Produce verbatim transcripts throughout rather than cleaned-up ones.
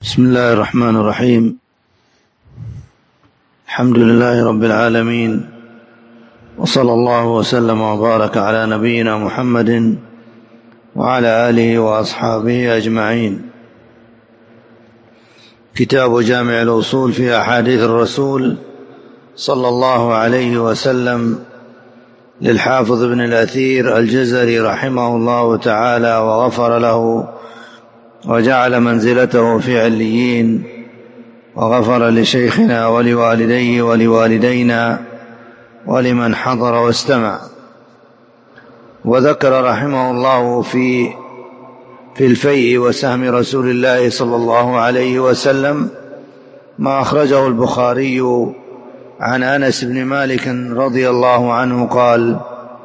بسم الله الرحمن الرحيم. الحمد لله رب العالمين، وصلى الله وسلم وبارك على نبينا محمد وعلى آله وأصحابه أجمعين. كتاب جامع الأصول في أحاديث الرسول صلى الله عليه وسلم للحافظ ابن الأثير الجزري رحمه الله تعالى وغفر له وجعل منزلته في عليين، وغفر لشيخنا ولوالديه ولوالدينا ولمن حضر واستمع. وذكر رحمه الله في في الفيء وسهم رسول الله صلى الله عليه وسلم ما أخرجه البخاري عن أنس بن مالك رضي الله عنه قال: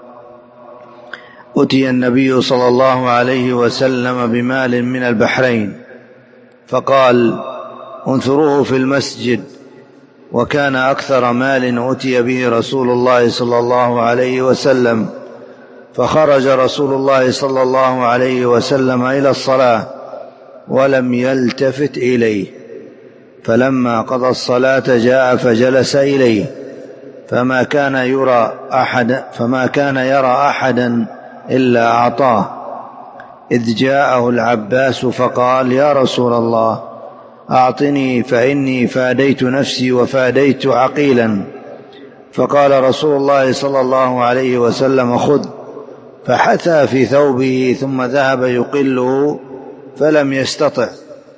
أتي النبي صلى الله عليه وسلم بمال من البحرين فقال: انثروه في المسجد. وكان أكثر مال أتي به رسول الله صلى الله عليه وسلم، فخرج رسول الله صلى الله عليه وسلم إلى الصلاة ولم يلتفت إليه، فلما قضى الصلاة جاء فجلس إليه، فما كان يرى أحد فما كان يرى أحدا إلا أعطاه، إذ جاءه العباس فقال: يا رسول الله أعطني فإني فاديت نفسي وفاديت عقيلا. فقال رسول الله صلى الله عليه وسلم: خذ. فحثى في ثوبه ثم ذهب يقله فلم يستطع،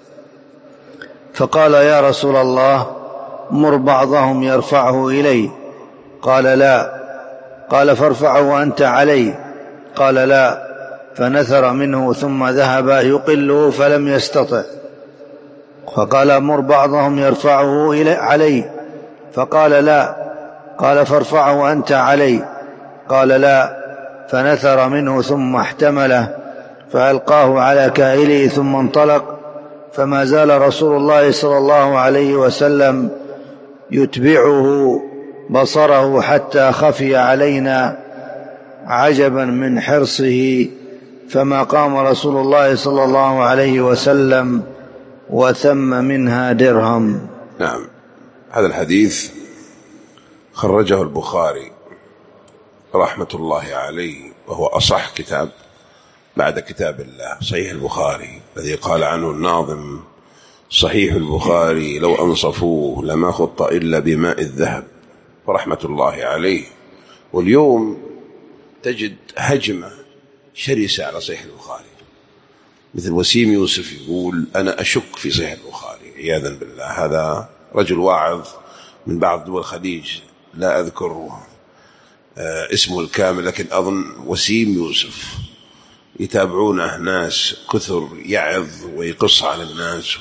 فقال: يا رسول الله مر بعضهم يرفعه إلي. قال: لا. قال: فارفعه أنت علي. قال: لا. فنثر منه ثم ذهب يقله فلم يستطع، فقال: مر بعضهم يرفعه إلي علي. فقال: لا. قال: فارفعه أنت علي. قال: لا. فنثر منه ثم احتمله فألقاه على كاهله ثم انطلق، فما زال رسول الله صلى الله عليه وسلم يتبعه بصره حتى خفي علينا عجبا من حرصه، فما قام رسول الله صلى الله عليه وسلم وثم منها درهم. نعم، هذا الحديث خرجه البخاري رحمة الله عليه، وهو أصح كتاب بعد كتاب الله، صحيح البخاري الذي قال عنه الناظم: صحيح البخاري لو أنصفوه لما خط إلا بماء الذهب، ورحمة الله عليه. واليوم تجد هجمة شرسة على صحيح البخاري، مثل وسيم يوسف يقول: أنا أشك في صحيح البخاري عياذا بالله. هذا رجل واعظ من بعض دول الخليج، لا أذكر اسمه الكامل، لكن أظن وسيم يوسف، يتابعونه ناس كثر يعظ ويقص على الناس.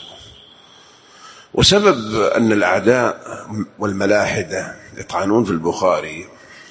وسبب أن الأعداء والملاحدة يطعنون في البخاري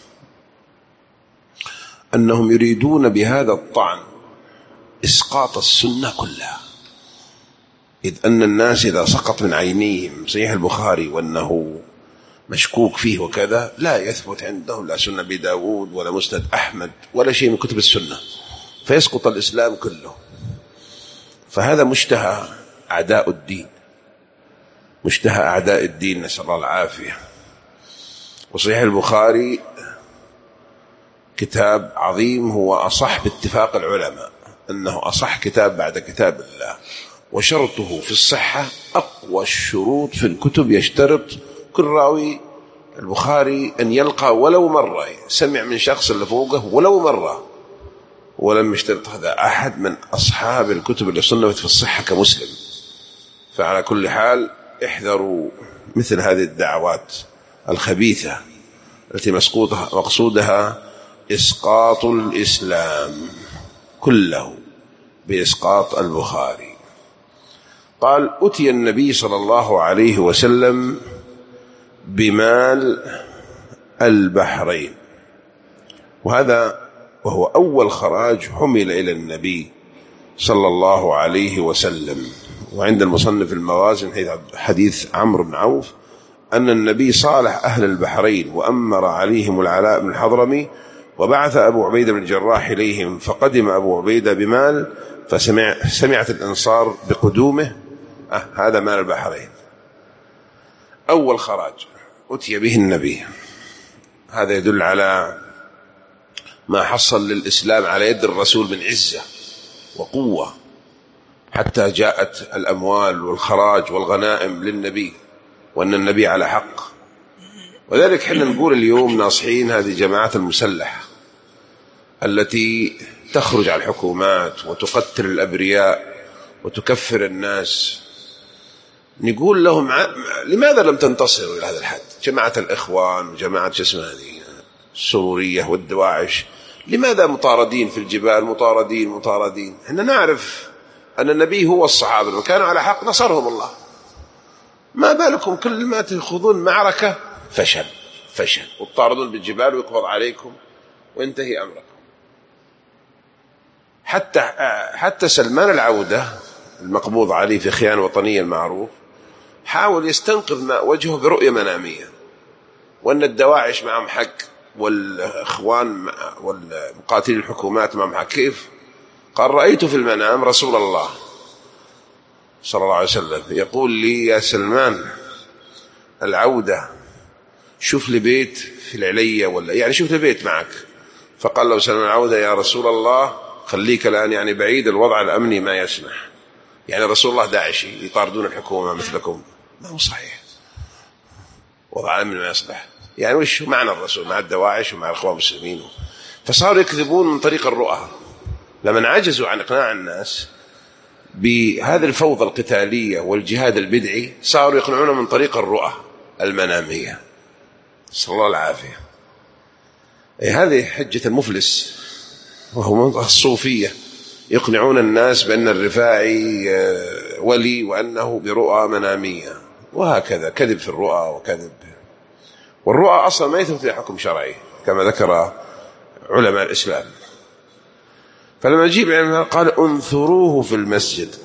أنهم يريدون بهذا الطعن إسقاط السنة كلها، إذ أن الناس إذا سقط من عينيهم صحيح البخاري وأنه مشكوك فيه وكذا، لا يثبت عندهم لا سنة أبي داود ولا مسند أحمد ولا شيء من كتب السنة، فيسقط الإسلام كله. فهذا مشتهى أعداء الدين، مشتهى أعداء الدين، نسأل الله العافية. وصحيح البخاري كتاب عظيم، هو أصح باتفاق العلماء أنه أصح كتاب بعد كتاب الله، وشرطه في الصحة أقوى الشروط في الكتب. يشترط كل راوي البخاري أن يلقى ولو مرة، سمع من شخص اللي فوقه ولو مرة، ولم يشترط هذا أحد من أصحاب الكتب اللي صنفت في الصحة كمسلم. فعلى كل حال احذروا مثل هذه الدعوات الخبيثة التي مقصودها إسقاط الإسلام كله بإسقاط البخاري. قال: أتي النبي صلى الله عليه وسلم بمال البحرين، وهذا وهو أول خراج حمل إلى النبي صلى الله عليه وسلم. وعند المصنف الموازن حديث عمرو بن عوف أن النبي صالح أهل البحرين وأمر عليهم العلاء بن الحضرمي، وبعث أبو عبيدة بن الجراح إليهم، فقدم أبو عبيدة بمال، فسمعت الأنصار بقدومه أه هذا مال البحرين. أول خراج أتي به النبي، هذا يدل على ما حصل للإسلام على يد الرسول من عزة وقوة، حتى جاءت الأموال والخراج والغنائم للنبي، وأن النبي على حق. وذلك حنا نقول اليوم ناصحين هذه الجماعات المسلحة التي تخرج على الحكومات وتقتل الأبرياء وتكفر الناس، نقول لهم لماذا لم تنتصروا إلى هذا الحد؟ جماعة الإخوان وجماعة جسمة هذه السرورية والدواعش، لماذا مطاردين في الجبال؟ مطاردين مطاردين. احنا نعرف أن النبي هو الصحابة لما كانوا على حق نصرهم الله، ما بالكم كل ما تخوضون معركة فشل فشل وتطاردون بالجبال ويقبض عليكم وينتهي أمركم. حتى حتى سلمان العودة المقبوض عليه في خيانة وطنية المعروف حاول يستنقذ ما وجهه برؤية منامية، وأن الدواعش معهم حق والإخوان والمقاتلين الحكومات معهم حق. كيف؟ قال رأيت في المنام رسول الله صلى الله عليه وسلم يقول لي يا سلمان العودة شوف لي بيت في العلية، ولا يعني شوف لي بيت معك. فقال له سلمان العودة يا رسول الله خليك الآن يعني بعيد، الوضع الأمني ما يسمح. يعني رسول الله داعشي يطاردون الحكومة مثلكم، ما هو صحيح، وضع الأمني ما يصلح. يعني وش معنى الرسول مع الدواعش ومع الإخوان المسلمين؟ فصاروا يكذبون من طريق الرؤى. لما عجزوا عن إقناع الناس بهذه الفوضى القتالية والجهاد البدعي صاروا يقنعون من طريق الرؤى المنامية، صلى الله العافية. إيه هذه حجة المفلس وهو الصوفية، يقنعون الناس بأن الرفاعي ولي وأنه برؤى منامية، وهكذا كذب في الرؤى وكذب. والرؤى أصلا ما يثبت لها حكم شرعي كما ذكر علماء الإسلام. فلما جيب العلماء قال انثروه في المسجد،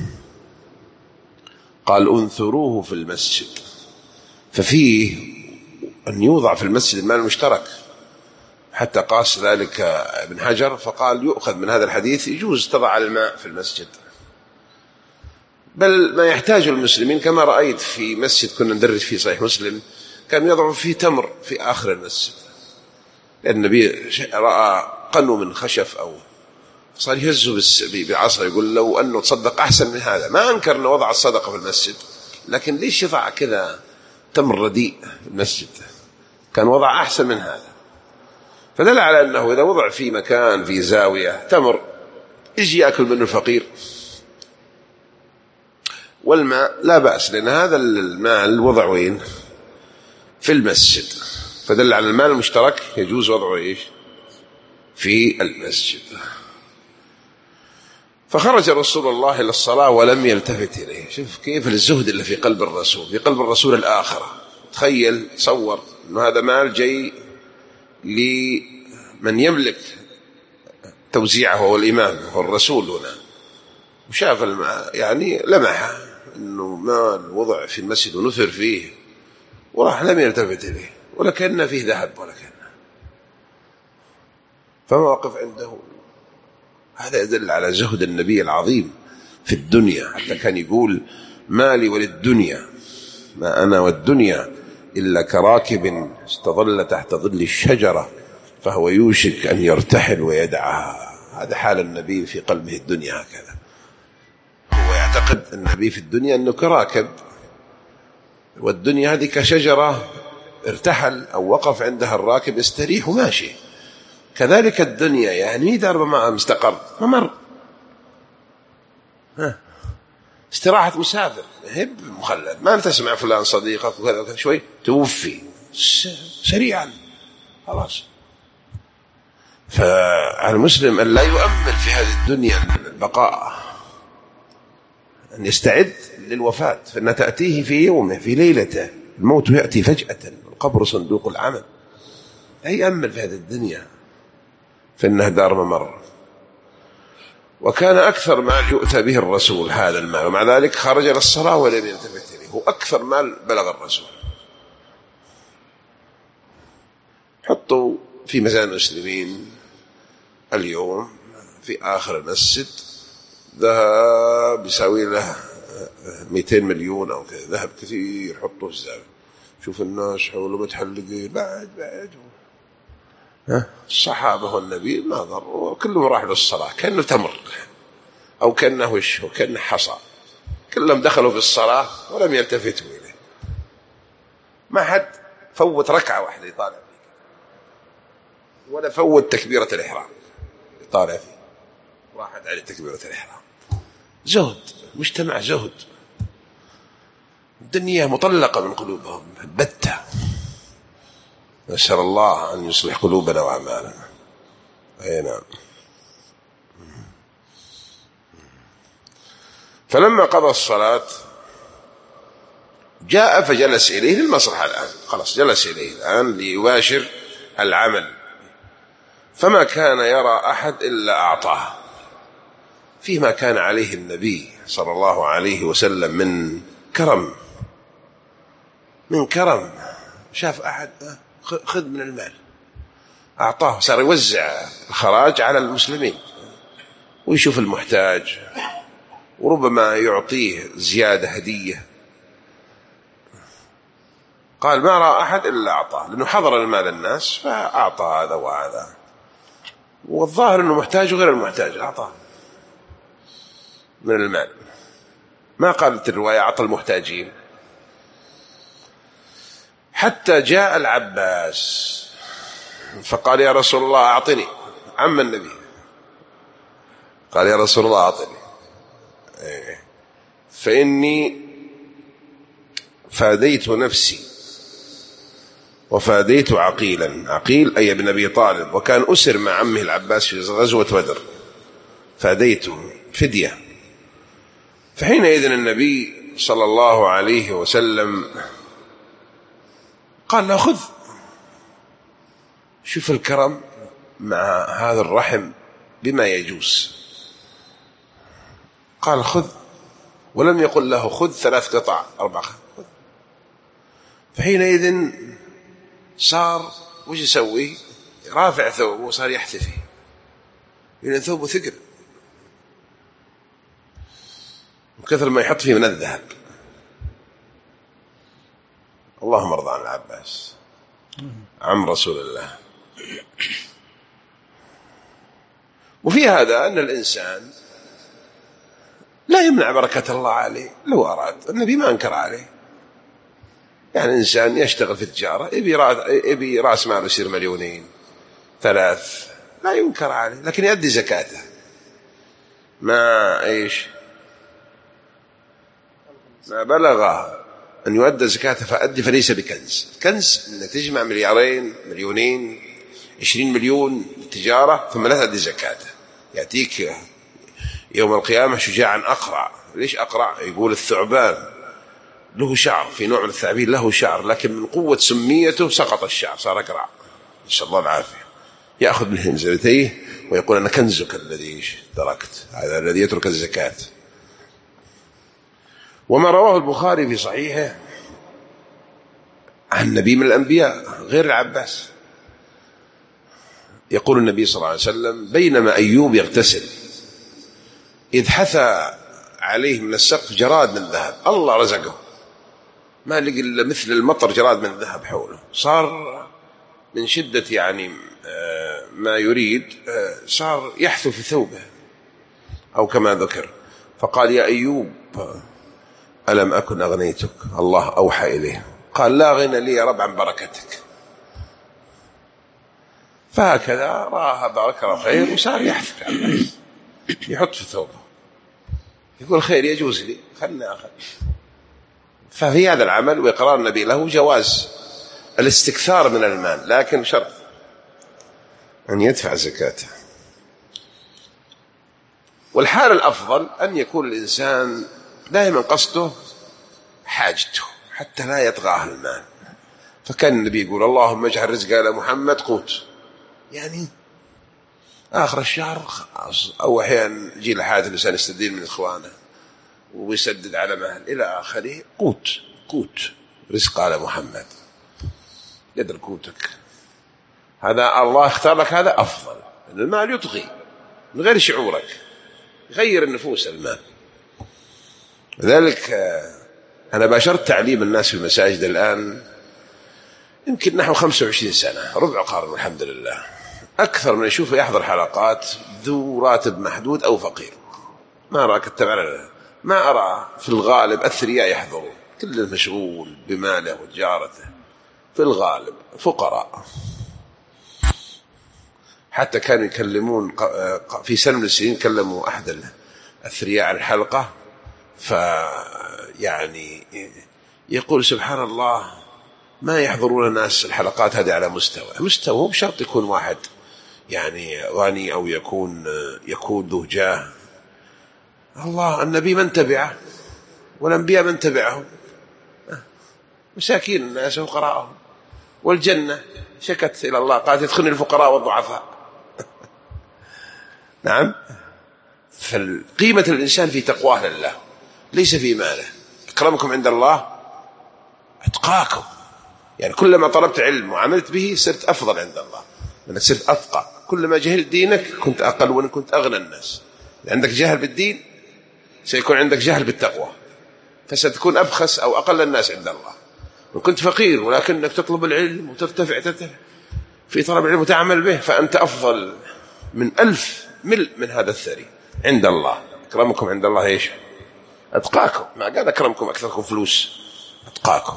قال انثروه في المسجد، ففيه أن يوضع في المسجد المال المشترك، حتى قاس ذلك ابن حجر فقال يؤخذ من هذا الحديث يجوز تضع الماء في المسجد، بل ما يحتاج المسلمين. كما رأيت في مسجد كنا ندرج فيه صحيح مسلم كان يضع فيه تمر في آخر المسجد، لأن النبي رأى قنو من خشف أو صار يهزه بعصا يقول لو أنه تصدق أحسن من هذا. ما أنكر أنه وضع الصدقة في المسجد، لكن ليش يضع كذا تمر رديء في المسجد؟ كان وضع أحسن من هذا. فدل على أنه إذا وضع في مكان في زاوية تمر يجي يأكل منه الفقير، والماء لا بأس، لأن هذا المال وضع وين؟ في المسجد. فدل على المال المشترك يجوز وضعه إيش؟ في المسجد. فخرج رسول الله إلى الصلاة ولم يلتفت إليه. شوف كيف الزهد اللي في قلب الرسول، في قلب الرسول الآخرة. تخيل تصور أنه هذا مال جاي لمن يملك توزيعه هو الإمام هو الرسول هنا، وشاف يعني لمح أنه مال وضع في المسجد ونثر فيه وراح لم يلتفت إليه، ولكن فيه ذهب ولكن فما وقف عنده. هذا يدل على زهد النبي العظيم في الدنيا، حتى كان يقول مالي وللدنيا ما أنا والدنيا إلا كراكب استظل تحت ظل الشجرة فهو يوشك أن يرتحل ويدعها. هذا حال النبي في قلبه الدنيا هكذا. هو يعتقد النبي في الدنيا أنه كراكب، والدنيا هذه كشجرة ارتحل أو وقف عندها الراكب يستريح وماشي. كذلك الدنيا يعني دار ما مستقر ممر، ها استراحة مسافر هب مخلد، ما تسمع فلان صديقك وكذا شوي توفي سريعا خلاص. فالمسلم أن لا يؤمل في هذه الدنيا البقاء، أن يستعد للوفاة، فإنها تأتيه في يومه في ليلته، الموت يأتي فجأة، القبر صندوق العمل. لا يؤمل في هذه الدنيا فإنها دار ممر. وكان أكثر مال يؤتى به الرسول هذا المال، ومع ذلك خرج إلى الصلاة ولم يلتفت إليه. هو أكثر مال بلغ الرسول. حطوا في ميزان المسلمين اليوم في آخر المسجد ذهب يساوي له مئتين مليون أو كذا ذهب كثير حطوه الزاوية. شوف الناس حوله متحلقين بعد بعد. الصحابة والنبي ما ضر، كلهم راح للصلاة كأنه تمر أو كأنه وشه كأنه حصى، كلهم دخلوا في الصلاة ولم يلتفتوا إليه. ما حد فوت ركعة واحدة يطالع فيه، ولا فوت تكبيرة الإحرام يطالع فيه، راحت عليه تكبيرة الإحرام. زهد، مجتمع زهد، الدنيا مطلقة من قلوبهم بتة. نسأل الله أن يصلح قلوبنا وأعمالنا. أي نعم. فلما قضى الصلاة جاء فجلس إليه للمصلحة الآن، خلاص جلس إليه الآن ليباشر العمل، فما كان يرى أحد إلا أعطاه فيما كان عليه النبي صلى الله عليه وسلم من كرم، من كرم. شاف أحد خذ من المال أعطاه، صار يوزع الخراج على المسلمين ويشوف المحتاج، وربما يعطيه زيادة هدية. قال ما رأى أحد إلا أعطاه، لأنه حضر المال الناس فأعطى هذا وهذا، والظاهر أنه محتاج وغير المحتاج أعطاه من المال. ما قالت الرواية أعطى المحتاجين. حتى جاء العباس فقال يا رسول الله أعطني، عم النبي قال يا رسول الله أعطني فإني فاديت نفسي وفاديت عقيلا. عقيل أي ابن أبي طالب، وكان أسر مع عمه العباس في غزوة بدر، فاديته فدية. فحينئذ النبي صلى الله عليه وسلم قال له خذ. شوف الكرم مع هذا الرحم بما يجوز. قال خذ، ولم يقل له خذ ثلاث قطع أربع. فحينئذ صار وش يسوي؟ رافع ثوبه وصار يحتفي، لأن ثوبه ثقل وكثر ما يحط فيه من الذهب. اللهم ارضى عن العباس عم رسول الله. وفي هذا أن الإنسان لا يمنع بركة الله عليه لو أراد. النبي ما أنكر عليه. يعني إنسان يشتغل في التجارة يبي رأس ماله يصير مليونين ثلاث، لا ينكر عليه، لكن يؤدي زكاته. ما إيش ما بلغ أن يؤدي زكاته فأدي فليس بكنز. كنز أنك تجمع مليارين مليونين عشرين مليون تجارة ثم لا تؤدي زكاته. يأتيك يوم القيامة شجاعا أقرع. ليش أقرع؟ يقول الثعبان له شعر، في نوع من الثعابين له شعر، لكن من قوة سميته سقط الشعر صار أقرع، نسأل الله العافية. يأخذ من هنزلتيه ويقول أنا كنزك الذي تركت، هذا الذي يترك الزكاة. وما رواه البخاري في صحيحه عن نبي من الأنبياء غير العباس، يقول النبي صلى الله عليه وسلم بينما أيوب يغتسل إذ حثى عليه من السقف جراد من ذهب، الله رزقه ما لقي إلا مثل المطر جراد من الذهب حوله، صار من شدة يعني ما يريد صار يحثو في ثوبه أو كما ذكر. فقال يا أيوب ألم أكن أغنيتك؟ الله أوحى إليه قال لا غنى لي يا رب عن بركتك. فهكذا رآها بركة وخير وصار يحث يحط في ثوبه، يقول خير يجوز لي خلنا أخذ. ففي هذا العمل وإقرار النبي له جواز الاستكثار من المال، لكن شرط أن يدفع زكاته. والحال الأفضل أن يكون الإنسان دائما قصده حاجته حتى لا يطغاه المال. فكان النبي يقول اللهم اجعل رزق آل محمد قوت، يعني آخر الشهر خلاص، أو أحيانا يجي لحاجة الإنسان يستدين من إخوانه ويسدد على مال إلى آخره، قوت قوت رزق آل محمد قدر قوتك. هذا الله اختار لك، هذا أفضل. المال يطغي من غير شعورك، يغير النفوس المال. لذلك أنا باشرت تعليم الناس في المساجد الآن يمكن نحو خمسة وعشرين سنة، ربع قرن والحمد لله. أكثر من يشوف يحضر حلقات ذو راتب محدود أو فقير، ما أرى كتب على ما أرى في الغالب الثرياء يحضرون، كل مشغول بماله وتجارته، في الغالب فقراء. حتى كانوا يكلمون في سنة من السنين كلموا أحد الثرياء عن الحلقة، فيعني يقول سبحان الله ما يحضرون الناس الحلقات هذه على مستوى مستوى مو بشرط يكون واحد يعني غني أو يكون يكون ذو جاه. الله النبي من تبعه والأنبياء من تبعهم، مساكين الناس وفقراءهم، والجنة شكت إلى الله قالت يدخلني الفقراء والضعفاء. نعم. فقيمة الإنسان في تقواه لله ليس في ماله. أكرمكم عند الله أتقاكم، يعني كلما طلبت علم وعملت به صرت أفضل عند الله، لأنك صرت أتقى. كلما جهلت دينك كنت أقل وإن كنت أغنى الناس. عندك جهل بالدين سيكون عندك جهل بالتقوى، فستكون أبخس أو أقل الناس عند الله. وإن كنت فقير ولكنك تطلب العلم وترتفع ترتفع في طلب العلم وتعمل به فأنت أفضل من ألف ملء من هذا الثري عند الله. أكرمكم عند الله إيش؟ أتقاكم. ما قال أكرمكم أكثركم فلوس، أتقاكم.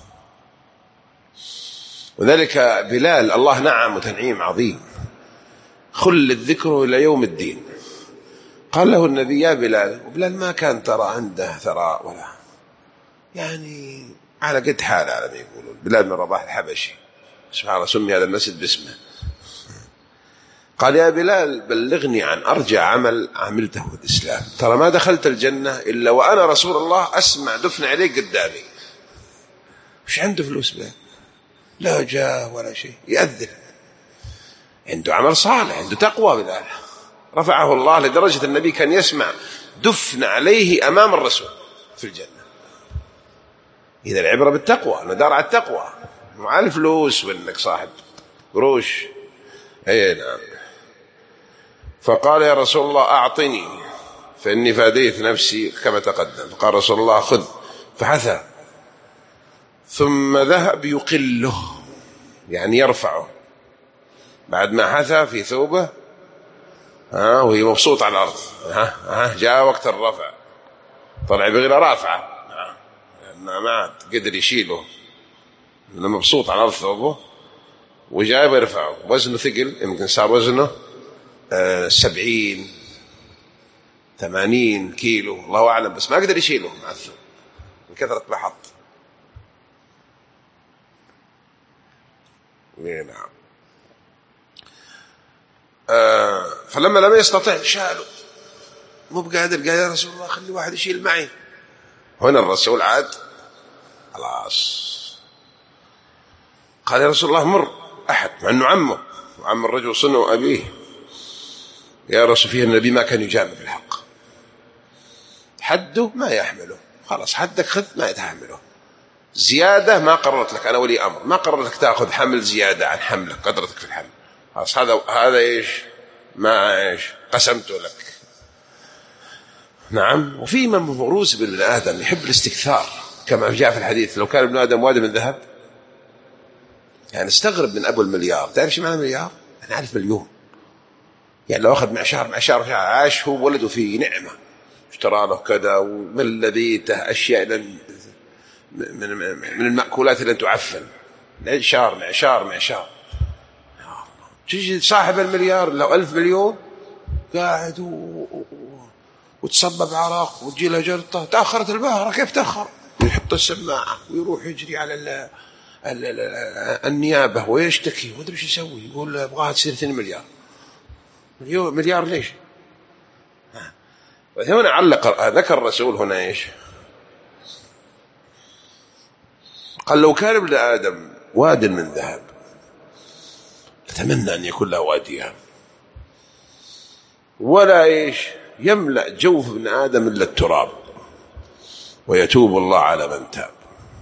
وذلك بلال الله نعم وتنعيم عظيم، خلد ذكره إلى يوم الدين. قال له النبي يا بلال، وبلال ما كان ترى عنده ثراء ولا يعني على قد حاله على ما يقولون، بلال بن رباح الحبشي سبحان الله سمي هذا المسجد باسمه. قال يا بلال بلغني عن أرجع عمل عملته في الإسلام، ترى ما دخلت الجنة إلا وأنا رسول الله أسمع دفن عليك قدامي. مش عنده فلوس بلال، لا جاه ولا شيء، يأذن، عنده عمل صالح، عنده تقوى. بلال رفعه الله لدرجة النبي كان يسمع دفن عليه أمام الرسول في الجنة. إذا العبرة بالتقوى، ندار على التقوى مع الفلوس وإنك صاحب قروش. أي نعم. فقال يا رسول الله أعطني فإني فاديت نفسي كما تقدم. فقال رسول الله خذ، فحثى ثم ذهب يقله يعني يرفعه. بعد ما حثى في ثوبه ها وهي مبسوط على الأرض، ها ها جاء وقت الرفع، طلع بغير رافعه ما قدر يشيله لأنه مبسوط على الأرض ثوبه، وجاء بيرفعه. وزنه ثقل، يمكن صار وزنه آه سبعين ثمانين كيلو الله أعلم، بس ما قدر يشيله مع الثوب من كثرة ما حط. نعم. آه فلما لم يستطع شاله، مو بقادر، قال يا رسول الله خلي واحد يشيل معي. هنا الرسول عاد خلاص قال يا رسول الله مر أحد، مع أنه عمه وعم الرجل صنع أبيه. يا رسول فيه النبي ما كان يجامل في الحق، حده ما يحمله، خلاص حدك خذ ما يتحمله، زيادة ما قررت لك، أنا ولي أمر ما قررت لك تأخذ حمل زيادة عن حملك قدرتك في الحمل، خلاص هذا هذا إيش ما إيش قسمته لك. نعم. وفي من بروز بن آدم يحب الاستكثار كما جاء في الحديث لو كان ابن آدم واد من ذهب، يعني استغرب من أبو المليار. تعرف شو معنى مليار؟ أنا أعرف مليون، يعني لو أخذ معشار معشار عاش هو ولده في نعمة، اشترى له كذا ومن لذيته أشياء من من من المأكولات اللي تعفن، معشار معشار معشار. تيجي صاحب المليار لو ألف مليون قاعد و... وتصبب عرق وتجي له جلطة، تأخرت البهرة كيف تأخر؟ يحط السماعة ويروح يجري على ال ال ال النيابة ويشتكي وما ادري ايش يسوي، يقول ابغاها تصير اثنين مليار. مليار ليش؟ هنا علق ذكر الرسول هنا ايش؟ قال لو كان ابن آدم واد من ذهب أتمنى أن يكون له واديان، ولا إيش يملأ جوف ابن آدم إلا التراب، ويتوب الله على من تاب.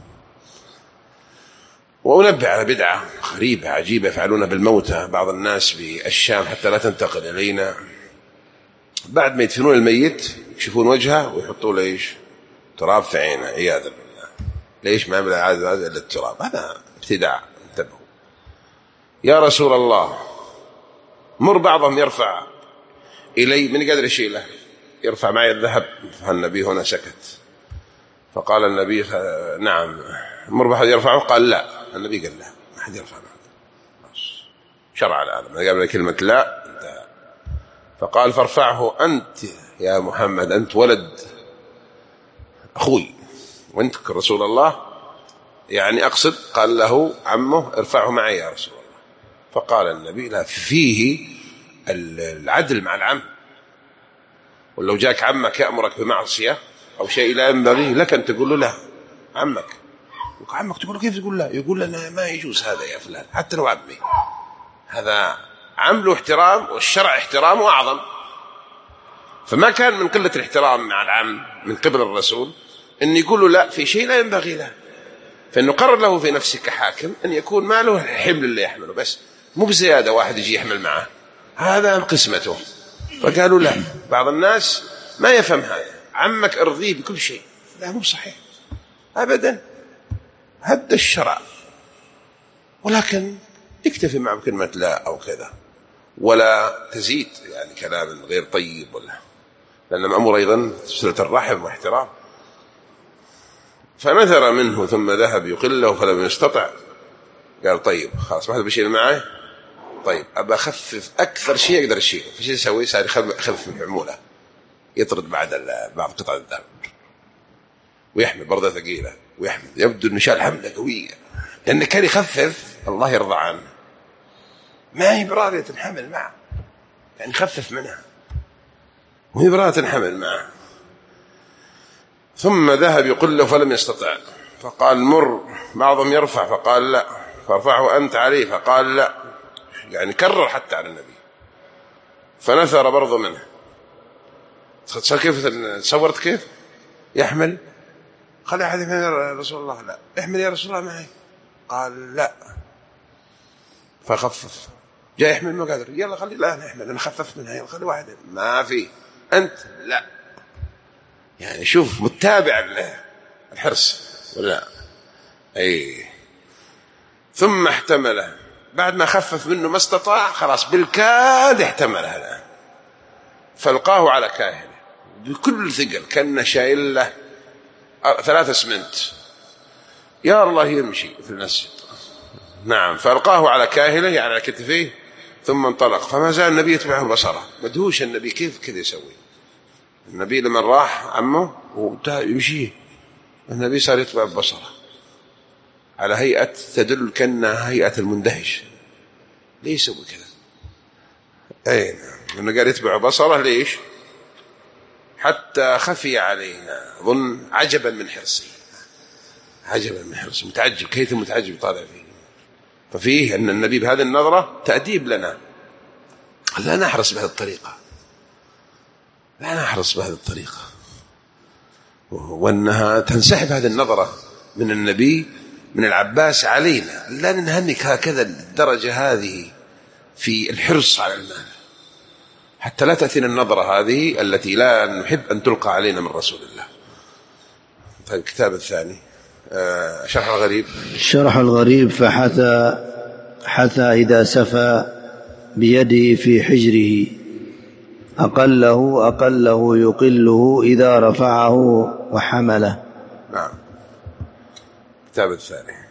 وأنبه على بدعة غريبة عجيبة يفعلونها بالموتى بعض الناس بالشام حتى لا تنتقل إلينا. بعد ما يدفنون الميت يكشفون وجهه ويحطوا له إيش تراب في عينه عياذا بالله. ليش ما يعمل هذا إلا التراب؟ هذا ابتداع. انتبهوا. يا رسول الله مر بعضهم يرفع إلي من قدر يشيله، يرفع معي الذهب. فالنبي هنا سكت، فقال النبي نعم مر بحد يرفعه. قال لا. النبي قال لا ما حد يرفع معه. شرع الآن ما قبل كلمة لا انتهى. فقال فارفعه أنت يا محمد، أنت ولد أخوي وأنت رسول الله، يعني أقصد. قال له عمه ارفعه معي يا رسول الله. فقال النبي لا، فيه العدل مع العم. ولو جاك عمك يأمرك بمعصية أو شيء لا ينبغي لك أن تقول له لا. عمك عمك تقول له كيف تقول لا؟ يقول لنا ما يجوز هذا يا فلان، حتى لو عمي. هذا عمله احترام والشرع احترامه أعظم. فما كان من قلة الاحترام مع العم من قبل الرسول أن يقول له لا في شيء لا ينبغي له، فإنه قرر له في نفسه كحاكم أن يكون ماله الحمل اللي يحمله بس، مو بزيادة واحد يجي يحمل معه، هذا قسمته. فقالوا لا. بعض الناس ما يفهم هذا، عمك ارضيه بكل شيء. لا مو صحيح أبدا، هد الشرع. ولكن اكتفي مع كلمة لا أو كذا، ولا تزيد يعني كلام غير طيب، ولا لأن الأمر أيضا صلة الرحم واحترام. فنثر منه ثم ذهب يقله فلم يستطع. قال طيب خلاص ما حد بيشيل معي، طيب أبى أخفف أكثر شيء أقدر أشيله. فشي يسوي؟ صار يخفف من عموله، يطرد بعد بعض قطع الذهب ويحمل برضه ثقيلة ويحمل. يبدو أنه شال حملة قوية لأنه كان يخفف. الله يرضى عنه، ما هي براضية تنحمل معه، يعني خفف منها وهي براضية تنحمل معه. ثم ذهب يقول له فلم يستطع. فقال مر. بعضهم يرفع فقال لا. فارفعه أنت عليه. فقال لا، يعني كرر حتى على النبي. فنثر برضه منه. كيف تصورت كيف يحمل؟ خلي أحد يحمل يا رسول الله. لا احمل يا رسول الله معي. قال لا. فخفف. جاء يحمل ما قادر. يلا خلي لا نحمل، أنا خففت منها. يلا خلي واحد. ما في. أنت لا. يعني شوف متابع الحرص ولا أي. ثم احتمله بعد ما خفف منه ما استطاع، خلاص بالكاد احتملها الآن. فلقاه على كاهله بكل ثقل، كان شايل له ثلاثة اسمنت. يا الله يمشي في المسجد. نعم. فألقاه على كاهله يعني على كتفيه ثم انطلق. فما زال النبي يتبعه بصره. مدهوش النبي كيف كذا يسوي. النبي لما راح عمه ويمشي النبي صار يتبع بصره على هيئة تدل كأنها هيئة المندهش. ليش يسوي كذا؟ أي نعم. إنه قال يتبع بصره. ليش؟ حتى خفي علينا. ظن عجبا من حرصه، عجبا من حرصه، متعجب كيف متعجب طالع فيه. ففيه أن النبي بهذه النظرة تأديب لنا، لا نحرص بهذه الطريقة، لا نحرص بهذه الطريقة، وأنها تنسحب هذه النظرة من النبي من العباس علينا. لا ننهنك هكذا الدرجة هذه في الحرص على المال، حتى لا تأتينا النظرة هذه التي لا نحب أن تلقى علينا من رسول الله. طيب الكتاب الثاني آه شرح الغريب. شرح الغريب. فحثى حثى إذا سفى بيده في حجره أقله أقله يقله إذا رفعه وحمله. نعم. الكتاب الثاني.